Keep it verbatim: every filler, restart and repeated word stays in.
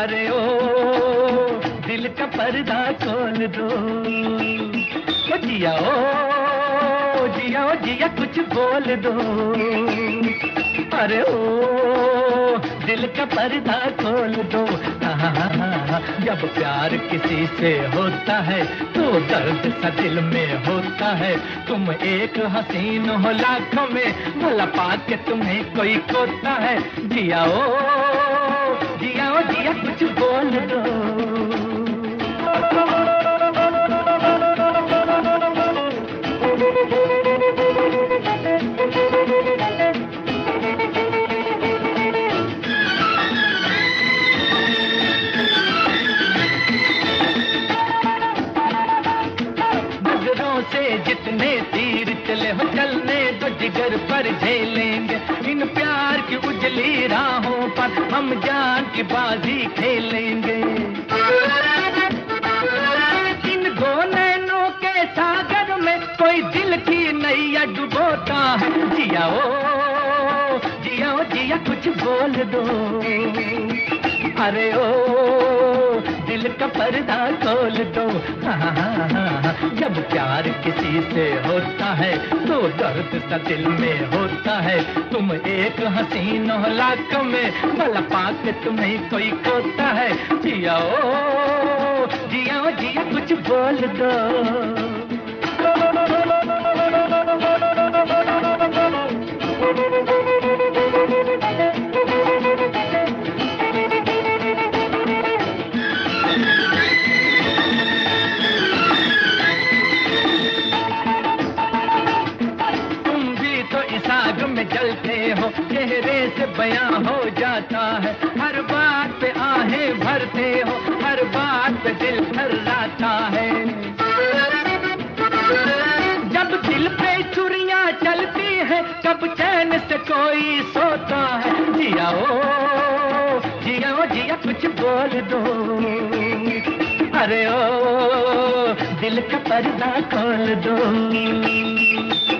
अरे ओ दिल का पर्दा खोल दो, ओ जिया ओ जिया ओ जिया कुछ बोल दो। अरे ओ दिल का पर्दा खोल दो। जब प्यार किसी से होता है तो दर्द सा दिल में होता है। तुम एक हसीन हो लाखों में, भला पाके तुम्हें कोई खोता है। जिया ओ जिया ओ जिया कुछ बोल दो। से जितने तीर चले हो चलने तो जिगर पर झेलेंगे। इन प्यार की उजली राहों पर हम जान की बाजी खेलेंगे। इन दो नैनों के सागर में कोई दिल की नैया डुबोता है। जिया ओ जिया ओ जिया कुछ बोल दो। अरे ओ दिल का पर्दा खोल दो। हाँ हाँ हाँ, जब प्यार किसी से होता है तो दर्द सा दिल में होता है। तुम एक हसीन हो लाखों में, भला पाके तुम्हें कोई खोता है। जिया ओ जिया ओ जिया कुछ बोल दो। जलते हो चेहरे से बयां हो जाता है। हर बात पे आहें भरते हो, हर बात पे दिल थर्राता है। जब दिल पे छुरियां चलती है, कब चैन से कोई सोता है। जिया ओ जिया ओ जिया कुछ बोल दो। अरे ओ दिल का पर्दा खोल दो।